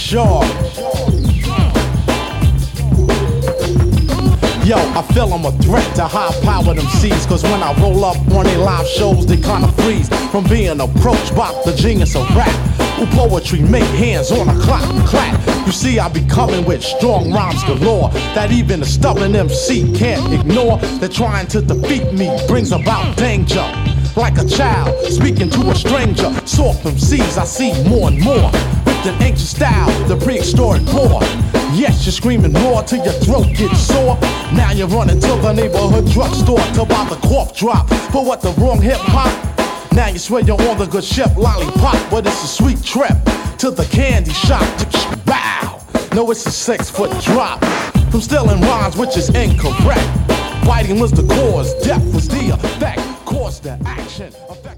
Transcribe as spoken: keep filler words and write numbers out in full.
sure. Yo, I feel I'm a threat to high-powered M Cs, cause when I roll up on their live shows, they kinda freeze from being approached by the genius of rap, who poetry make hands on a clock and clap. You see, I be coming with strong rhymes galore that even a stubborn M C can't ignore. That trying to defeat me brings about danger. Like a child speaking to a stranger, soft M Cs I see more and more. With an ancient style, the prehistoric poor. Yes, you're screaming raw till your throat gets sore. Now you're running to the neighborhood drugstore to buy the cough drop. But what, the wrong hip hop? Now you swear you're on the good ship, lollipop. But it's a sweet trip to the candy shop. Bow! No, it's a six foot drop from stealing rhymes, which is incorrect. Biting was the cause, death was the effect. Cause the action. Effect